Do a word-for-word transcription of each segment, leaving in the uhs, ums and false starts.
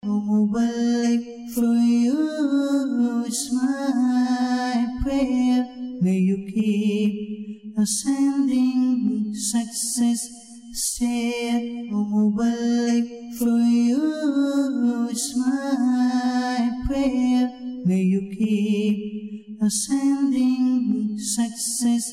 Mubarak for you is my prayer. May you keep ascending success. Stay, O Mubarak for you is my prayer. May you keep ascending success.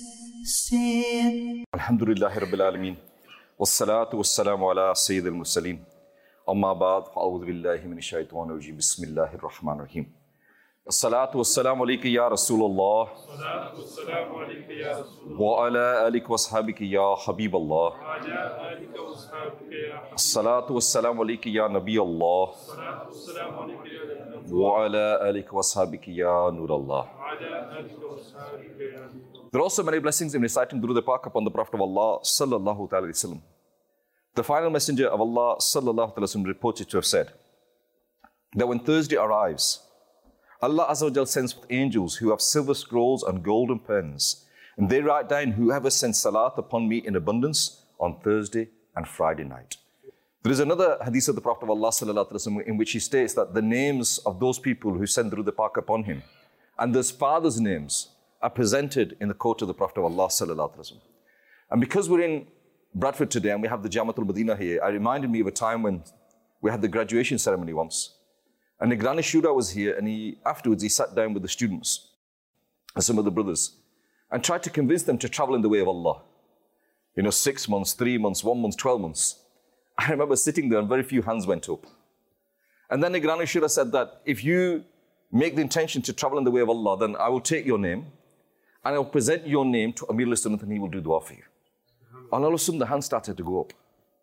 Stay. Alhamdulillahi Rabbil Alameen. Wassalatu wassalamu ala Sayyidil Mursaleen. Amma ba'd, fa'udhu billahi minash shaitanir rajim. Bismillahir Rahmanir Rahim. As-salatu wassalamu alayka ya Rasulullah. As-salatu wassalamu alayka ya Rasulullah. Wa ala alika wa ashabika ya Habiballah. Wa ala alika wa ashabika ya Habib. As-salatu wassalamu alayka ya Nabi Allah. As-salatu wassalamu alayka ya Nabi Allah. Wa ala alika wa ashabika ya Nur Allah. Wa ala alika wa ashabika ya Nur Allah. There are also many blessings in reciting Durood Pak upon the Prophet of Allah sallallahu ta'ala alayhi wa sallam. The final messenger of Allah sallallahu ta'ala wasallam reported to have said that when Thursday arrives, Allah Azza wa Jal sends angels who have silver scrolls and golden pens, and they write down whoever sends salat upon me in abundance on Thursday and Friday night. There is another hadith of the Prophet of Allah sallallahu ta'ala wasallam in which he states that the names of those people who send Durood Pak upon him and those fathers' names are presented in the court of the Prophet of Allah sallallahu ta'ala wasallam. And because we're in Bradford today and we have the Jamatul Madinah here, it reminded me of a time when we had the graduation ceremony once. And Nigrani Shura was here, and he afterwards he sat down with the students and some of the brothers and tried to convince them to travel in the way of Allah. You know, six months, three months, one month, twelve months. I remember sitting there and very few hands went up. And then Nigrani Shura said that if you make the intention to travel in the way of Allah, then I will take your name and I will present your name to Amir al-Sunnah and he will do dua for you. And all of a sudden the hand started to go up.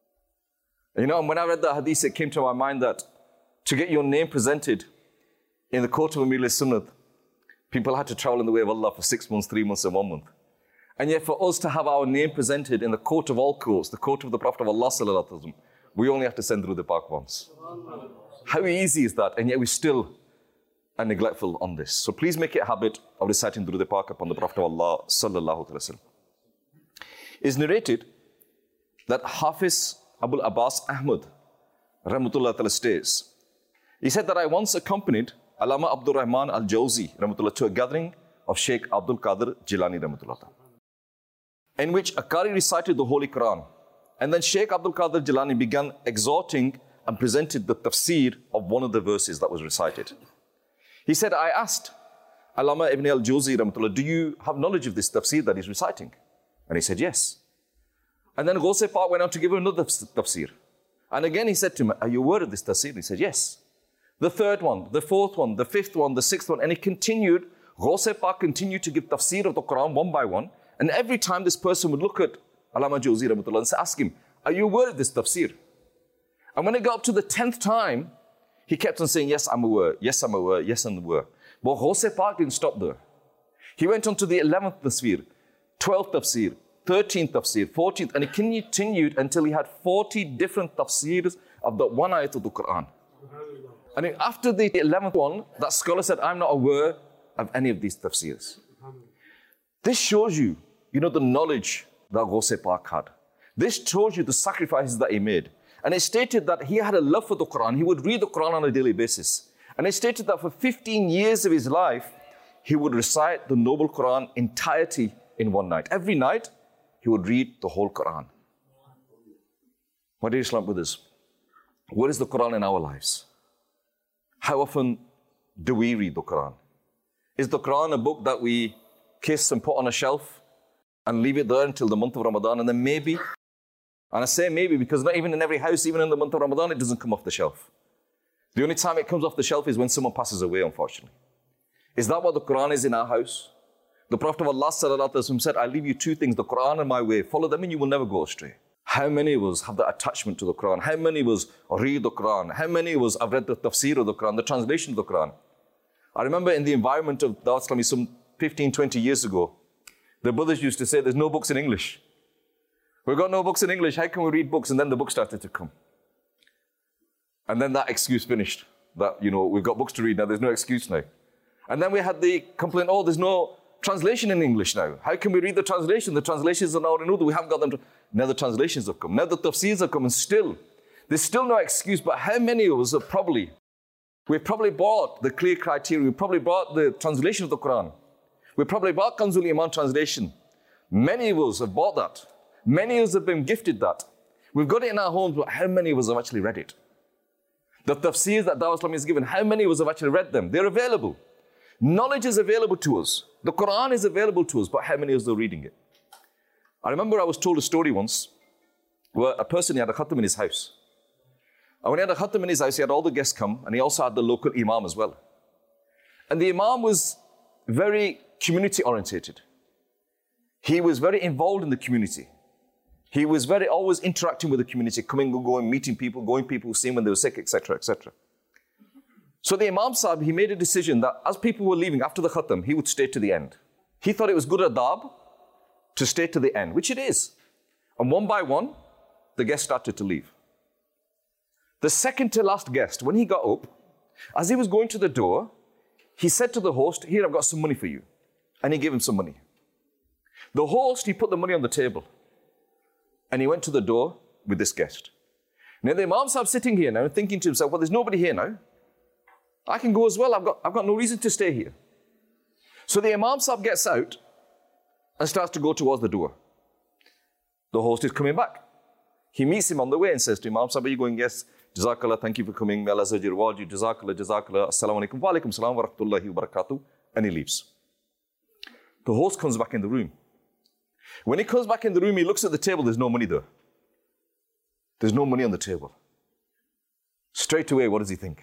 And you know, and when I read that hadith, it came to my mind that to get your name presented in the court of Amir al-Sunnah, people had to travel in the way of Allah for six months, three months, and one month. And yet for us to have our name presented in the court of all courts, the court of the Prophet of Allah sallallahu alaihi wasallam, we only have to send through the Pak once. How easy is that? And yet we still are neglectful on this. So please make it a habit of reciting Durood Pak upon the Prophet of Allah sallallahu alaihi wasallam. It is narrated that Hafiz Abul Abbas Ahmad Rahmatullah Ta'ala states, he said that I once accompanied Allama Abdul Rahman Al-Jawzi Rahmatullah to a gathering of Sheikh Abdul Qadir Jilani Rahmatullah Ta'ala, in which a Qari recited the Holy Quran, and then Sheikh Abdul Qadir Jilani began exhorting and presented the tafsir of one of the verses that was recited. He said, I asked Allama Ibn Al-Jawzi Rahmatullah, do you have knowledge of this tafsir that he's reciting? And he said, yes. And then Ghaus Pak went on to give him another tafsir. And again he said to him, are you aware of this tafsir? He said, yes. The third one, the fourth one, the fifth one, the sixth one. And he continued, Ghaus Pak continued to give tafsir of the Quran one by one. And every time this person would look at Allama Jawzi Rahmatullah and ask him, are you aware of this tafsir? And when it got up to the tenth time, he kept on saying, yes, I'm aware, yes, I'm aware, yes, I'm aware. But Ghaus Pak didn't stop there. He went on to the eleventh tafsir, twelfth tafsir, thirteenth tafsir, fourteenth, and he continued until he had forty different tafsirs of the one ayat of the Quran. And then after the eleventh one, that scholar said, I'm not aware of any of these tafsirs. This shows you, you know, the knowledge that Ghaus Pak had. This shows you the sacrifices that he made. And it stated that he had a love for the Quran. He would read the Quran on a daily basis. And it stated that for fifteen years of his life, he would recite the Noble Quran entirety in one night. Every night, he would read the whole Quran. My dear Islam brothers, what is the Quran in our lives? How often do we read the Quran? Is the Quran a book that we kiss and put on a shelf and leave it there until the month of Ramadan and then maybe? And I say maybe because not even in every house, even in the month of Ramadan, it doesn't come off the shelf. The only time it comes off the shelf is when someone passes away, unfortunately. Is that what the Quran is in our house? The Prophet of Allah sallallahu alaihi wasallam said, I leave you two things, the Quran and my way. Follow them and you will never go astray. How many of us have that attachment to the Quran? How many of us read the Quran? How many of us have read the tafsir of the Quran, the translation of the Quran? I remember in the environment of Dawat Islami some fifteen, twenty years ago, the brothers used to say, there's no books in English. We've got no books in English, how can we read books? And then the books started to come. And then that excuse finished. That, you know, we've got books to read now, there's no excuse now. And then we had the complaint, oh, there's no translation in English now. How can we read the translation? The translations are now in Urdu, we haven't got them. To... Now the translations have come, now the tafsirs have come, and still There's still no excuse, but how many of us have probably, we've probably bought the clear criteria, we've probably bought the translation of the Quran, we've probably bought Kanzul Iman translation. Many of us have bought that. Many of us have been gifted that. We've got it in our homes, but how many of us have actually read it? The tafsirs that Dawah Islami has given, how many of us have actually read them? They're available. Knowledge is available to us. The Quran is available to us, but how many of us are reading it? I remember I was told a story once where a person, he had a khatam in his house. And when he had a khatam in his house, he had all the guests come, and he also had the local imam as well. And the imam was very community orientated. He was very involved in the community. He was very always interacting with the community, coming and going, meeting people, going people, seeing when they were sick, et cetera, et cetera. So the Imam Sahib, he made a decision that as people were leaving after the khatam, he would stay to the end. He thought it was good adab to stay to the end, which it is. And one by one, the guests started to leave. The second to last guest, when he got up, as he was going to the door, he said to the host, "Here, I've got some money for you." And he gave him some money. The host, he put the money on the table. And he went to the door with this guest. Now the Imam Sahib sitting here now, thinking to himself, well, there's nobody here now. I can go as well. I've got, I've got no reason to stay here. So the Imam Sahib gets out and starts to go towards the door. The host is coming back. He meets him on the way and says to Imam Sahib, are you going? Yes. Jazakallah, thank you for coming. May Allah reward you. Jazakallah, Jazakallah. Assalamu alaikum. Wa alaikum salam wa rahmatullahi wa barakatuh. And he leaves. The host comes back in the room. When he comes back in the room, he looks at the table, there's no money there. There's no money on the table. Straight away, what does he think?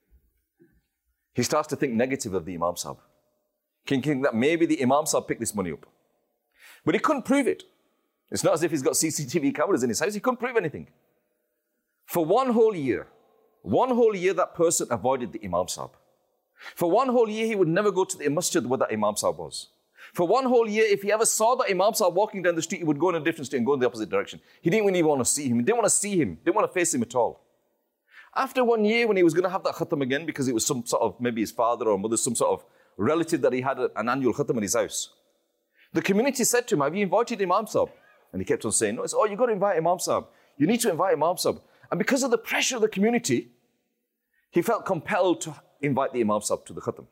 He starts to think negative of the Imam Sahib. Thinking that maybe the Imam Sahib picked this money up. But he couldn't prove it. It's not as if he's got C C T V cameras in his house. He couldn't prove anything. For one whole year, one whole year that person avoided the Imam Sahib. For one whole year, he would never go to the masjid where that Imam Sahib was. For one whole year, if he ever saw that Imam Sahib walking down the street, he would go in a different street and go in the opposite direction. He didn't even want to see him. He didn't want to see him. Didn't want to face him at all. After one year, when he was going to have that khatam again, because it was some sort of, maybe his father or mother, some sort of relative that he had an annual khatam in his house, the community said to him, have you invited Imam Sahib? And he kept on saying, no. It's, oh, you've got to invite Imam Sahib. You need to invite Imam Sahib. And because of the pressure of the community, he felt compelled to invite the Imam Sahib to the khatam.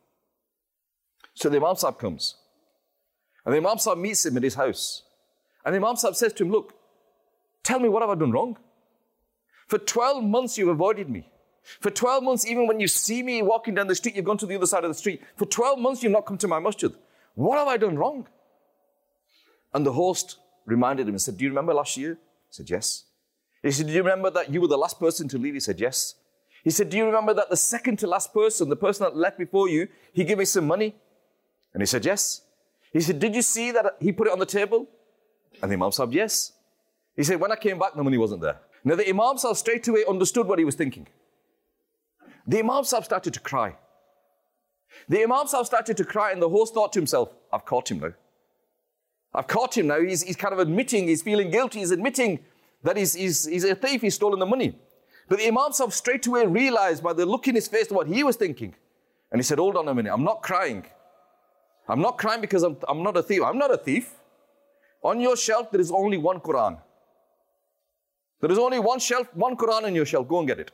So the Imam Sahib comes. And the Imam Sahib meets him at his house. And the Imam Sahib says to him, look, tell me, what have I done wrong? For twelve months you've avoided me. For twelve months, even when you see me walking down the street, you've gone to the other side of the street. For twelve months you've not come to my masjid. What have I done wrong? And the host reminded him and said, do you remember last year? He said, yes. He said, do you remember that you were the last person to leave? He said, yes. He said, do you remember that the second to last person, the person that left before you, he gave me some money? And he said, yes. He said, did you see that he put it on the table? And the Imam Sahib, yes. He said, when I came back, the money wasn't there. Now the Imam Sahib straight away understood what he was thinking. The Imam Sahib started to cry. The Imam Sahib started to cry, and the host thought to himself, I've caught him now. I've caught him now. He's, he's kind of admitting, he's feeling guilty. He's admitting that he's, he's, he's a thief, he's stolen the money. But the Imam Sahib straight away realized by the look in his face what he was thinking. And he said, hold on a minute, I'm not crying. I'm not crying because I'm, I'm not a thief. I'm not a thief. On your shelf, there is only one Quran. There is only one shelf, one Quran on your shelf. Go and get it.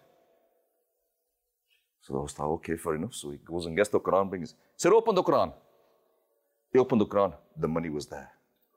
So the host thought, okay, fair enough. So he goes and gets the Quran, brings it. He said, open the Quran. He opened the Quran. The money was there.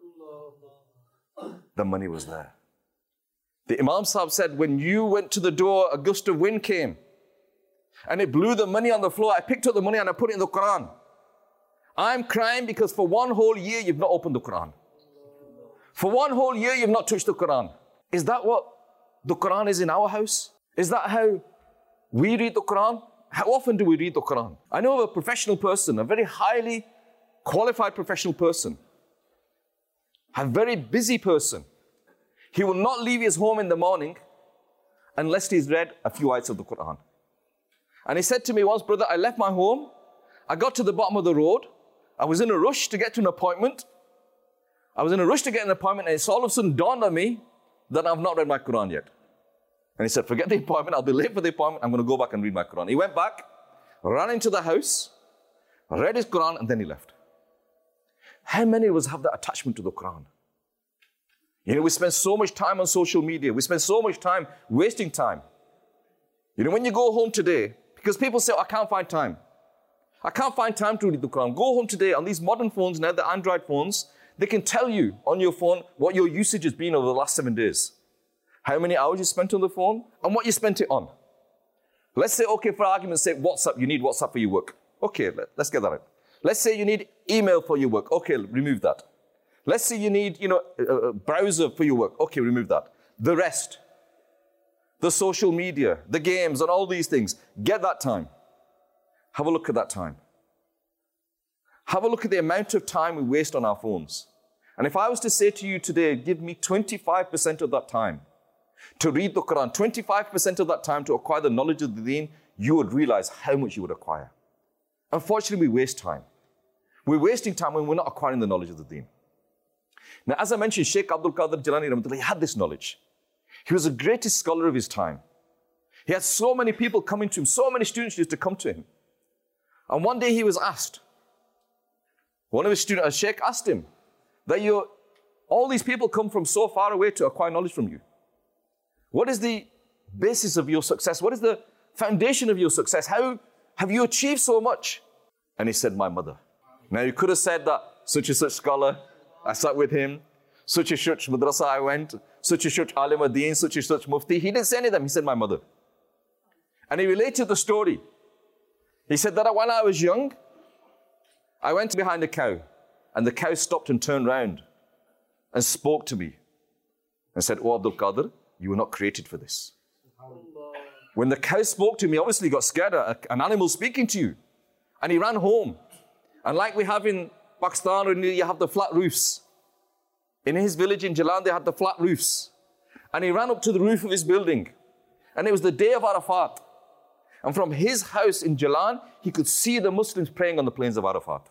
The money was there. The Imam Sahib said, when you went to the door, a gust of wind came and it blew the money on the floor. I picked up the money and I put it in the Quran. I'm crying because for one whole year you've not opened the Quran. For one whole year you've not touched the Quran. Is that what the Quran is in our house? Is that how we read the Quran? How often do we read the Quran? I know of a professional person, a very highly qualified professional person, a very busy person. He will not leave his home in the morning unless he's read a few ayats of the Quran. And he said to me once, brother, I left my home, I got to the bottom of the road, I was in a rush to get to an appointment. I was in a rush to get an appointment, and it's all of a sudden dawned on me that I've not read my Quran yet. And he said, forget the appointment, I'll be late for the appointment, I'm going to go back and read my Quran. He went back, ran into the house, read his Quran, and then he left. How many of us have that attachment to the Quran? You know, we spend so much time on social media, we spend so much time wasting time. You know, when you go home today, because people say, oh, I can't find time. I can't find time to read the Quran. Go home today on these modern phones now, the Android phones, they can tell you on your phone what your usage has been over the last seven days. How many hours you spent on the phone and what you spent it on. Let's say, okay, for argument's sake, WhatsApp, you need WhatsApp for your work. Okay, let, let's get that right. Let's say you need email for your work. Okay, remove that. Let's say you need, you know, a, a browser for your work. Okay, remove that. The rest, the social media, the games and all these things, get that time. Have a look at that time. Have a look at the amount of time we waste on our phones. And if I was to say to you today, give me twenty-five percent of that time to read the Quran, twenty-five percent of that time to acquire the knowledge of the deen, you would realize how much you would acquire. Unfortunately, we waste time. We're wasting time when we're not acquiring the knowledge of the deen. Now, as I mentioned, Sheikh Abdul Qadir Jilani Rahmatullah, he had this knowledge. He was the greatest scholar of his time. He had so many people coming to him, so many students used to come to him. And one day he was asked, one of his students, a sheikh asked him, that you, all these people come from so far away to acquire knowledge from you. What is the basis of your success? What is the foundation of your success? How have you achieved so much? And he said, my mother. Now you could have said that such and such scholar, I sat with him, such and such madrasa I went, such and such alim ad-deen, such and such mufti. He didn't say any of them. He said, my mother. And he related the story. He said that when I was young, I went behind a cow and the cow stopped and turned round and spoke to me and said, oh, Abdul Qadir, you were not created for this. When the cow spoke to me, obviously he got scared, an animal speaking to you. And he ran home. And like we have in Pakistan, or you have the flat roofs. In his village in Jalan, they had the flat roofs. And he ran up to the roof of his building. And it was the day of Arafat. And from his house in Jalan, he could see the Muslims praying on the plains of Arafat.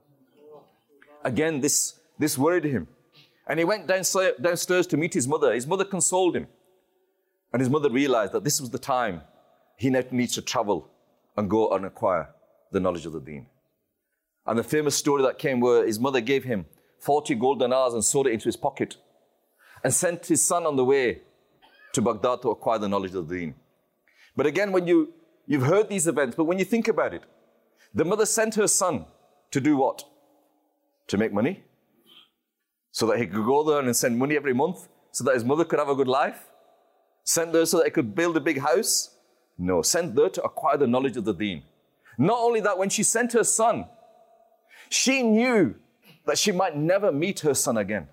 Again, this, this worried him. And he went downstairs, downstairs to meet his mother. His mother consoled him. And his mother realized that this was the time he now needs to travel and go and acquire the knowledge of the deen. And the famous story that came where his mother gave him forty gold dinars and sewed it into his pocket and sent his son on the way to Baghdad to acquire the knowledge of the deen. But again, when you, you've heard these events, but when you think about it, the mother sent her son to do what? To make money? So that he could go there and send money every month so that his mother could have a good life? Sent there so that he could build a big house? No, sent there to acquire the knowledge of the deen. Not only that, when she sent her son, she knew that she might never meet her son again.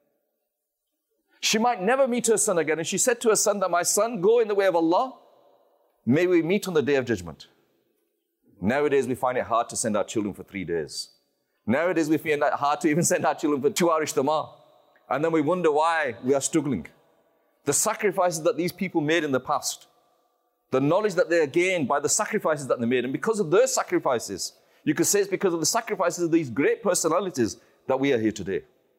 She might never meet her son again. And she said to her son that, my son, go in the way of Allah. May we meet on the day of judgment. Nowadays, we find it hard to send our children for three days. Nowadays, we find it hard to even send our children for two hour ijtima. And then we wonder why we are struggling. The sacrifices that these people made in the past, the knowledge that they gained by the sacrifices that they made, and because of their sacrifices, you could say it's because of the sacrifices of these great personalities that we are here today.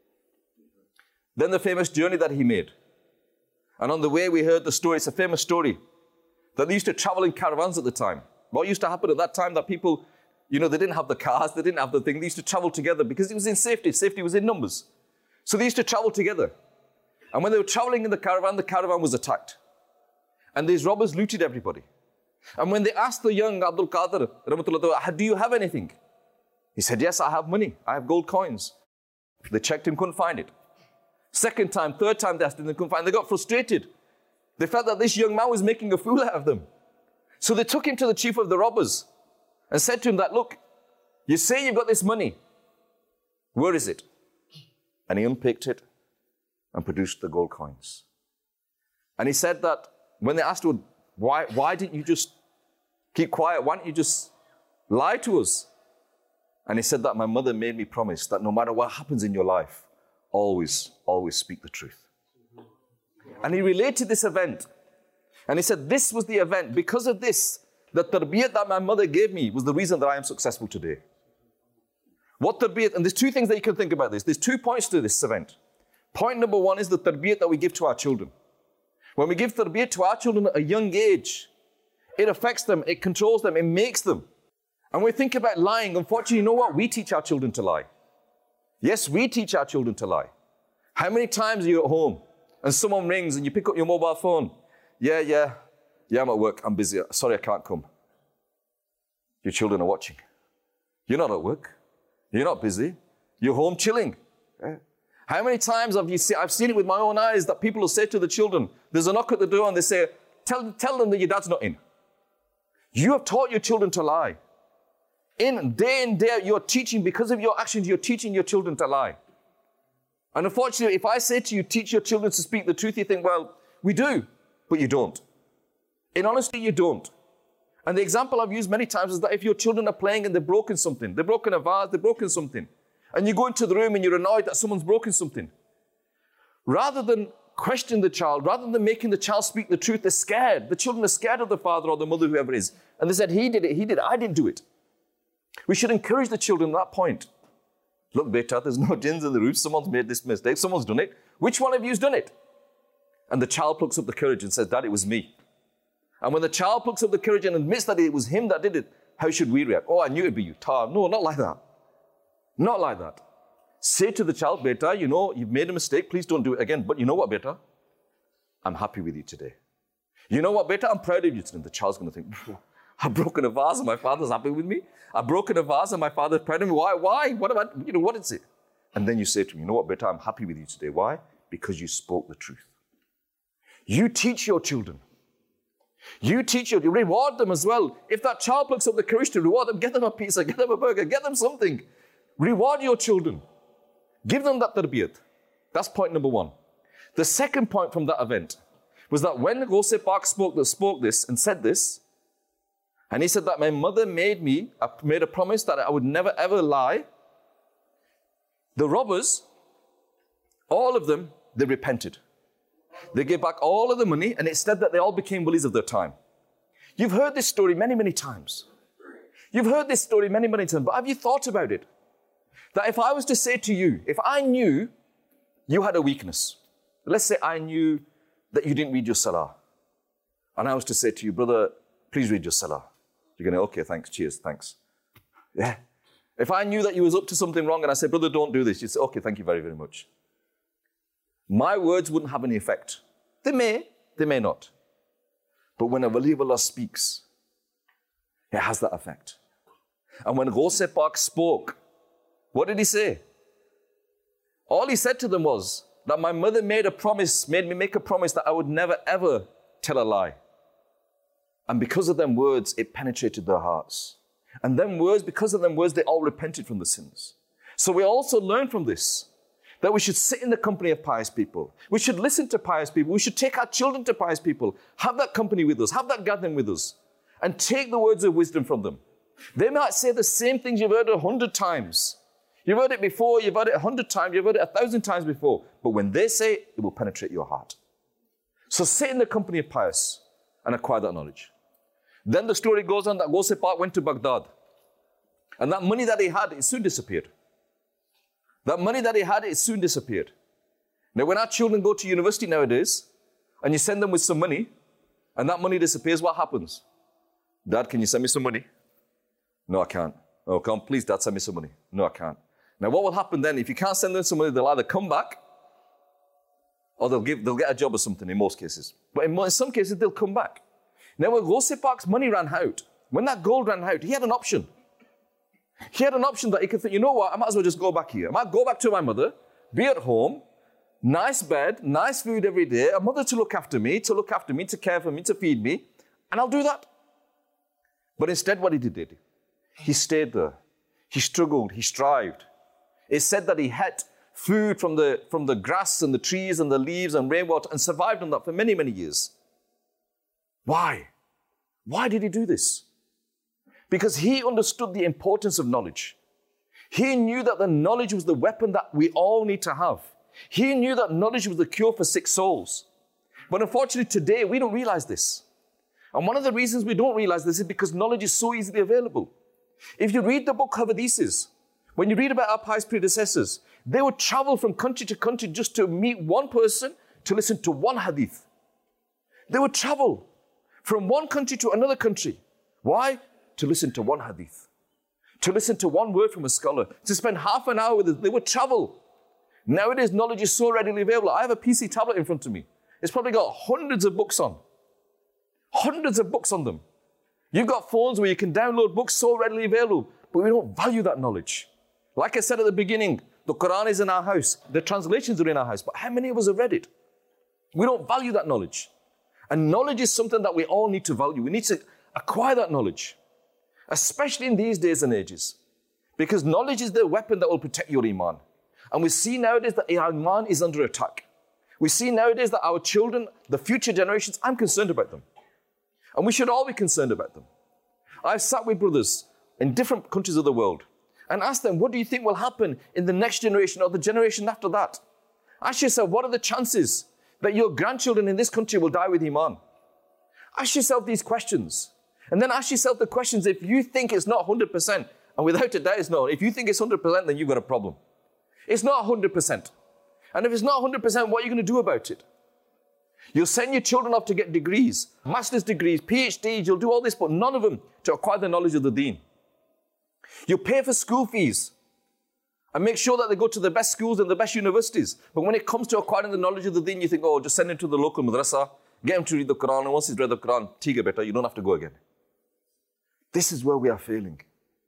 Then the famous journey that he made. And on the way we heard the story, it's a famous story, that they used to travel in caravans at the time. What used to happen at that time that people, you know, they didn't have the cars, they didn't have the thing, they used to travel together because it was in safety, safety was in numbers. So they used to travel together. And when they were traveling in the caravan, the caravan was attacked. And these robbers looted everybody. And when they asked the young Abdul Qadir, do you have anything? He said, yes, I have money. I have gold coins. They checked him, couldn't find it. Second time, third time they asked him, they couldn't find it. They got frustrated. They felt that this young man was making a fool out of them. So they took him to the chief of the robbers and said to him that, look, you say you've got this money. Where is it? And he unpicked it and produced the gold coins. And he said that when they asked him, why, why didn't you just keep quiet? Why don't you just lie to us? And he said that my mother made me promise that no matter what happens in your life, always, always speak the truth. And he related this event. And he said, this was the event. Because of this, the tarbiyat that my mother gave me was the reason that I am successful today. What tarbiyat? And there's two things that you can think about this. There's two points to this event. Point number one is the tarbiyat that we give to our children. When we give tarbiyat to our children at a young age, it affects them, it controls them, it makes them. And when we think about lying, unfortunately, you know what? We teach our children to lie. Yes, we teach our children to lie. How many times are you at home and someone rings and you pick up your mobile phone? Yeah, yeah, Yeah, I'm at work. I'm busy. Sorry, I can't come. Your children are watching. You're not at work. You're not busy. You're home chilling. Yeah. How many times have you seen, I've seen it with my own eyes that people will say to the children, there's a knock at the door and they say, tell, tell them that your dad's not in. You have taught your children to lie. In day in, day out, you're teaching, because of your actions, you're teaching your children to lie. And unfortunately, if I say to you, teach your children to speak the truth, you think, well, we do, but you don't. In honesty, you don't. And the example I've used many times is that if your children are playing and they've broken something, they've broken a vase, they've broken something, and you go into the room and you're annoyed that someone's broken something, rather than question the child, rather than making the child speak the truth, they're scared. The children are scared of the father or the mother, whoever it is. And they said, he did it, he did it, I didn't do it. We should encourage the children at that point. Look, beta, there's no jinns in the roof. Someone's made this mistake. Someone's done it. Which one of you has done it? And the child plucks up the courage and says, Dad, it was me. And when the child plucks up the courage and admits that it was him that did it, how should we react? Oh, I knew it'd be you. Ta. No, not like that. Not like that. Say to the child, beta, you know, you've made a mistake. Please don't do it again. But you know what, beta? I'm happy with you today. You know what, beta? I'm proud of you today. And the child's going to think, I've broken a vase and my father's happy with me. I've broken a vase and my father's proud of me. Why? Why? What about, you know, what is it? And then you say to him, you know what, beta? I'm happy with you today. Why? Because you spoke the truth. You teach your children. You teach your, you reward them as well. If that child plucks up the courage to reward them, get them a pizza, get them a burger, get them something. Reward your children. Give them that tarbiyat. That's point number one. The second point from that event was that when Ghaus Pak spoke, spoke this and said this, and he said that my mother made me, made a promise that I would never ever lie, the robbers, all of them, they repented. They gave back all of the money, and it said that they all became walis of their time. You've heard this story many, many times. You've heard this story many, many times, but have you thought about it? That if I was to say to you, if I knew you had a weakness, let's say I knew that you didn't read your salah, and I was to say to you, brother, please read your salah. You're going to, okay, thanks, cheers, thanks. Yeah. If I knew that you was up to something wrong and I said, brother, don't do this, you'd say, okay, thank you very, very much. My words wouldn't have any effect. They may, they may not. But when a wali of Allah speaks, it has that effect. And when Ghaus Pak spoke, what did he say? All he said to them was that my mother made a promise, made me make a promise that I would never ever tell a lie. And because of them words, it penetrated their hearts. And them words, because of them words, they all repented from the sins. So we also learn from this that we should sit in the company of pious people. We should listen to pious people. We should take our children to pious people. Have that company with us. Have that gathering with us. And take the words of wisdom from them. They might say the same things you've heard a hundred times. You've heard it before, you've heard it a hundred times, you've heard it a thousand times before. But when they say it, it will penetrate your heart. So sit in the company of pious and acquire that knowledge. Then the story goes on that Ghaus Pak went to Baghdad. And that money that he had, it soon disappeared. That money that he had, it soon disappeared. Now, when our children go to university nowadays, and you send them with some money, and that money disappears, what happens? Dad, can you send me some money? No, I can't. Oh, come, please, Dad, send me some money. No, I can't. Now, what will happen then? If you can't send them some money, they'll either come back, or they'll give, they'll get a job or something in most cases. But in, in some cases, they'll come back. Now, when Ghaus Pak's money ran out, when that gold ran out, he had an option. He had an option that he could think, you know what, I might as well just go back here. I might go back to my mother, be at home, nice bed, nice food every day, a mother to look after me, to look after me, to care for me, to feed me, and I'll do that. But instead, what he did, he stayed there. He struggled, he strived. It said that he had food from the, from the grass and the trees and the leaves and rainwater and survived on that for many, many years. Why? Why did he do this? Because he understood the importance of knowledge. He knew that the knowledge was the weapon that we all need to have. He knew that knowledge was the cure for sick souls. But unfortunately today, we don't realize this. And one of the reasons we don't realize this is because knowledge is so easily available. If you read the book Hadiths, when you read about our pious predecessors, they would travel from country to country just to meet one person to listen to one hadith. They would travel from one country to another country. Why? To listen to one hadith. To listen to one word from a scholar. To spend half an hour with it. They would travel. Nowadays, knowledge is so readily available. I have a P C tablet in front of me. It's probably got hundreds of books on. hundreds of books on them. You've got phones where you can download books so readily available, but we don't value that knowledge. Like I said at the beginning, the Quran is in our house. The translations are in our house, but how many of us have read it? We don't value that knowledge. And knowledge is something that we all need to value. We need to acquire that knowledge, especially in these days and ages, because knowledge is the weapon that will protect your iman. And we see nowadays that our iman is under attack. We see nowadays that our children, the future generations, I'm concerned about them. And we should all be concerned about them. I've sat with brothers in different countries of the world and asked them, what do you think will happen in the next generation or the generation after that? Ask yourself, what are the chances that your grandchildren in this country will die with iman? Ask yourself these questions. And then ask yourself the questions, if you think it's not one hundred percent, and without a doubt it's not, if you think it's one hundred percent, then you've got a problem. It's not one hundred percent. And if it's not one hundred percent, what are you going to do about it? You'll send your children off to get degrees, master's degrees, PhDs, you'll do all this, but none of them to acquire the knowledge of the deen. You'll pay for school fees and make sure that they go to the best schools and the best universities. But when it comes to acquiring the knowledge of the deen, you think, oh, just send him to the local madrasa, get him to read the Quran, and once he's read the Quran, tiga beta, you don't have to go again. This is where we are failing.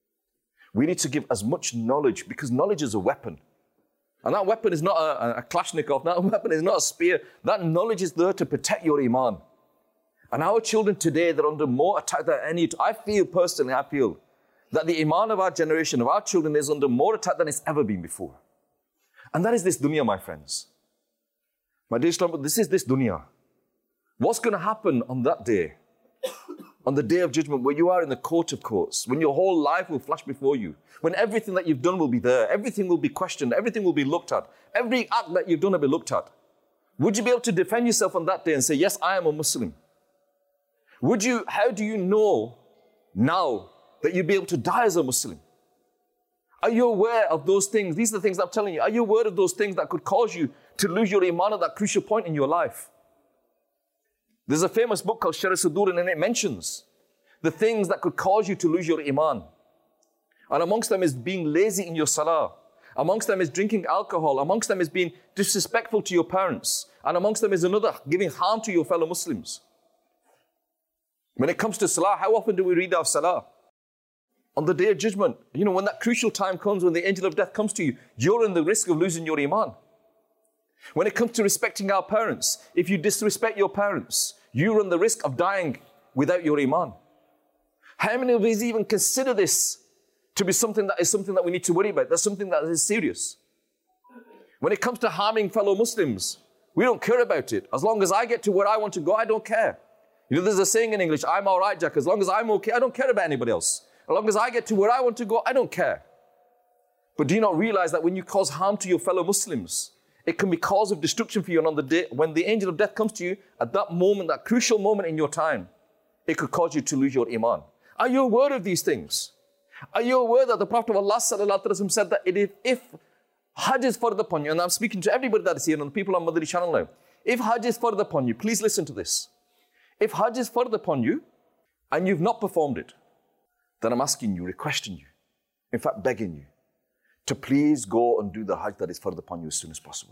We need to give as much knowledge, because knowledge is a weapon. And that weapon is not a, a Kalashnikov, that weapon is not a spear. That knowledge is there to protect your iman. And our children today, they're under more attack than any. I feel personally, I feel that the iman of our generation, of our children, is under more attack than it's ever been before. And that is this dunya, my friends. My dear Islam, this is this dunya. What's going to happen on that day? On the day of judgment, where you are in the court of courts, when your whole life will flash before you, when everything that you've done will be there, everything will be questioned, everything will be looked at, every act that you've done will be looked at. Would you be able to defend yourself on that day and say, yes, I am a Muslim? Would you, how do you know now that you'll be able to die as a Muslim? Are you aware of those things? These are the things I'm telling you. Are you aware of those things that could cause you to lose your iman at that crucial point in your life? There's a famous book called Sharh Sudur, and it mentions the things that could cause you to lose your iman. And amongst them is being lazy in your salah. Amongst them is drinking alcohol. Amongst them is being disrespectful to your parents. And amongst them is another, giving harm to your fellow Muslims. When it comes to salah, how often do we read our salah? On the day of judgment, you know, when that crucial time comes, when the angel of death comes to you, you're in the risk of losing your iman. When it comes to respecting our parents, if you disrespect your parents, you run the risk of dying without your iman. How many of us even consider this to be something that is something that we need to worry about? That's something that is serious. When it comes to harming fellow Muslims, we don't care about it. As long as I get to where I want to go, I don't care. You know, there's a saying in English, I'm all right, Jack. As long as I'm okay, I don't care about anybody else. As long as I get to where I want to go, I don't care. But do you not realize that when you cause harm to your fellow Muslims, it can be cause of destruction for you, and on the day when the angel of death comes to you, at that moment, that crucial moment in your time, it could cause you to lose your iman. Are you aware of these things? Are you aware that the Prophet of Allah sallallahu alaihi wasallam said that if, if Hajj is further upon you, and I'm speaking to everybody that is here and the people on Madani channel now, if Hajj is further upon you, please listen to this. If Hajj is further upon you and you've not performed it, then I'm asking you, requesting you, in fact begging you, to please go and do the Hajj that is further upon you as soon as possible.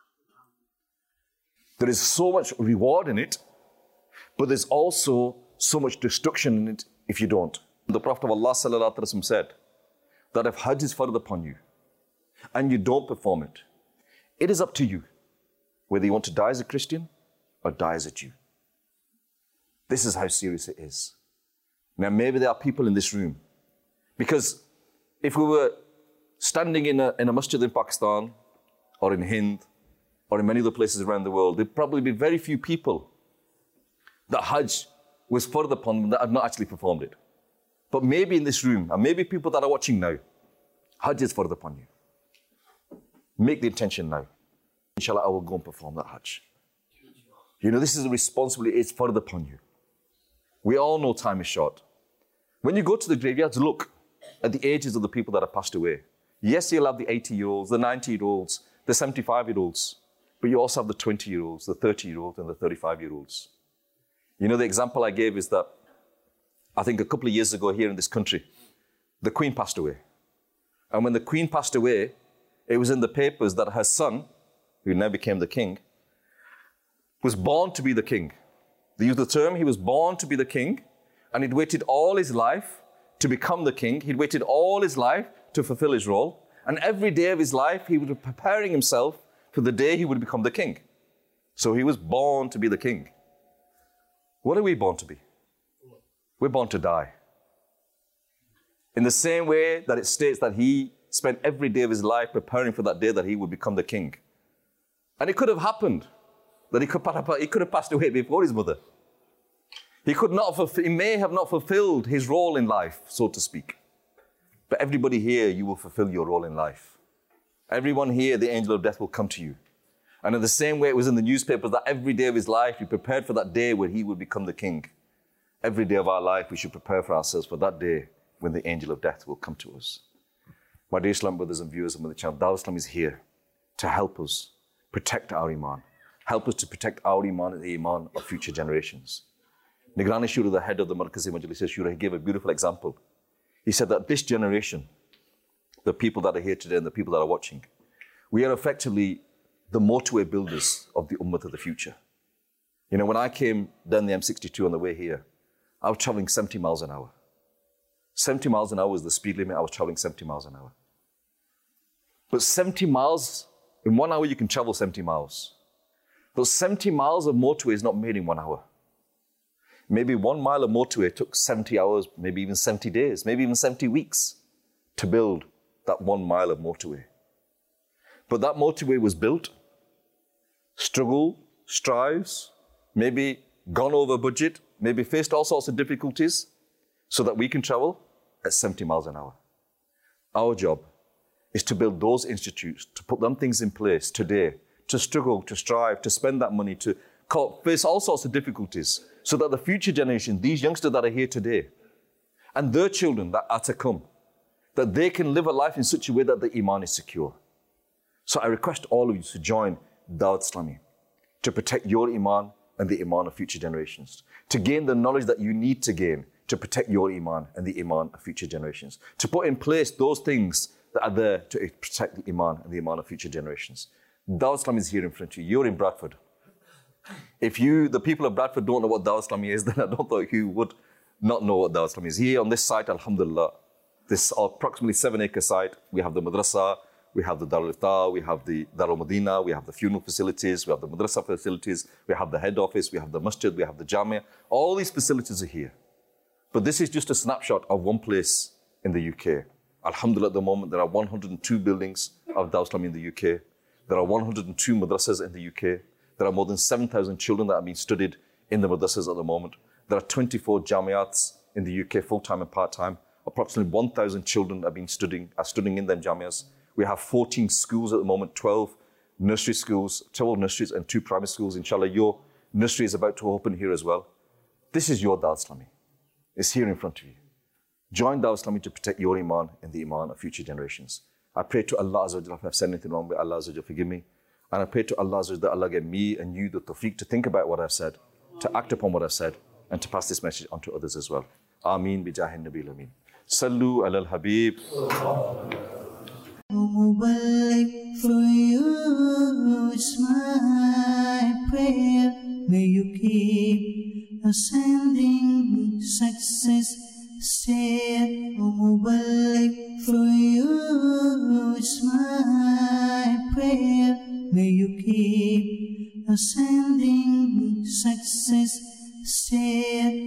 There is so much reward in it, but there's also so much destruction in it if you don't. The Prophet of Allah sallallahu alaihi wasallam said that if Hajj is further upon you and you don't perform it, it is up to you whether you want to die as a Christian or die as a Jew. This is how serious it is. Now maybe there are people in this room, because if we were standing in a, in a masjid in Pakistan or in Hind or in many other places around the world, there'd probably be very few people that Hajj was further upon them that had not actually performed it. But maybe in this room, and maybe people that are watching now, Hajj is further upon you. Make the intention now. Inshallah, I will go and perform that Hajj. You know, this is a responsibility, it's further upon you. We all know time is short. When you go to the graveyards, look at the ages of the people that have passed away. Yes, you'll have the eighty-year-olds, the ninety-year-olds, the seventy-five-year-olds, but you also have the twenty-year-olds, the thirty-year-olds, and the thirty-five-year-olds. You know, the example I gave is that I think a couple of years ago here in this country, the Queen passed away. And when the Queen passed away, it was in the papers that her son, who now became the king, was born to be the king. They use the term he was born to be the king, and he'd waited all his life to become the king. He'd waited all his life to fulfill his role. And every day of his life, he was preparing himself for the day he would become the king. So he was born to be the king. What are we born to be? We're born to die. In the same way that it states that he spent every day of his life preparing for that day that he would become the king. And it could have happened that he could, he could have passed away before his mother. He could not, he may have not fulfilled his role in life, so to speak. But everybody here, you will fulfill your role in life. Everyone here, the angel of death will come to you. And in the same way it was in the newspapers that every day of his life, he prepared for that day when he would become the king. Every day of our life, we should prepare for ourselves for that day when the angel of death will come to us. My dear Islam brothers and viewers of the channel, Dawah Islam is here to help us protect our iman. Help us to protect our iman and the iman of future generations. Nigrani Shura, the head of the Markazi Majlis Shura, he gave a beautiful example. He said that this generation, the people that are here today and the people that are watching, we are effectively the motorway builders of the ummah of the future. You know, when I came down the M sixty-two on the way here, I was traveling seventy miles an hour. seventy miles an hour was the speed limit. I was traveling seventy miles an hour. But seventy miles, in one hour you can travel seventy miles. Those seventy miles of motorway is not made in one hour. Maybe one mile of motorway took seventy hours, maybe even seventy days, maybe even seventy weeks to build that one mile of motorway. But that motorway was built, struggle, strives, maybe gone over budget, maybe faced all sorts of difficulties so that we can travel at seventy miles an hour. Our job is to build those institutes, to put them things in place today, to struggle, to strive, to spend that money, to face all sorts of difficulties so that the future generation, these youngsters that are here today, and their children that are to come, that they can live a life in such a way that the iman is secure. So I request all of you to join Dawah Islami, to protect your iman and the iman of future generations, to gain the knowledge that you need to gain to protect your iman and the iman of future generations, to put in place those things that are there to protect the iman and the iman of future generations. Dawah Islami is here in front of you. You're in Bradford. If you, the people of Bradford, don't know what Dawah Islami is, then I don't think you would not know what Dawah Islami is. Here on this site, alhamdulillah, this approximately seven acre site, we have the madrasa, we have the Darul Iftar, we have the Darul Madina, we have the funeral facilities, we have the madrasa facilities, we have the head office, we have the masjid, we have the jamia. All these facilities are here. But this is just a snapshot of one place in the U K. Alhamdulillah, at the moment, there are one hundred two buildings of Dawah Islami in the U K. There are one hundred two madrasas in the U K. There are more than seven thousand children that are being studied in the madrasas at the moment. There are twenty-four jamiats in the U K, full-time and part-time. Approximately one thousand children are being studying, are studying in them jamias. We have fourteen schools at the moment, twelve nursery schools, twelve nurseries and two primary schools. Inshallah, your nursery is about to open here as well. This is your Dawah Islami. It's here in front of you. Join Dawah Islami to protect your iman and the iman of future generations. I pray to Allah Azza wa Jalla, if I've said anything wrong, may Allah Azza wa Jalla forgive me. And I pray to Allah Azza wa Jalla that Allah give me and you the tawfiq to think about what I've said, to act upon what I've said, and to pass this message on to others as well. Ameen bi jahin nabil ameen. Sallu ala al-habib. Mubarak for you is my prayer. May you keep ascending success. Stay, O Mubarak for you is my prayer. May you keep ascending success. Stay.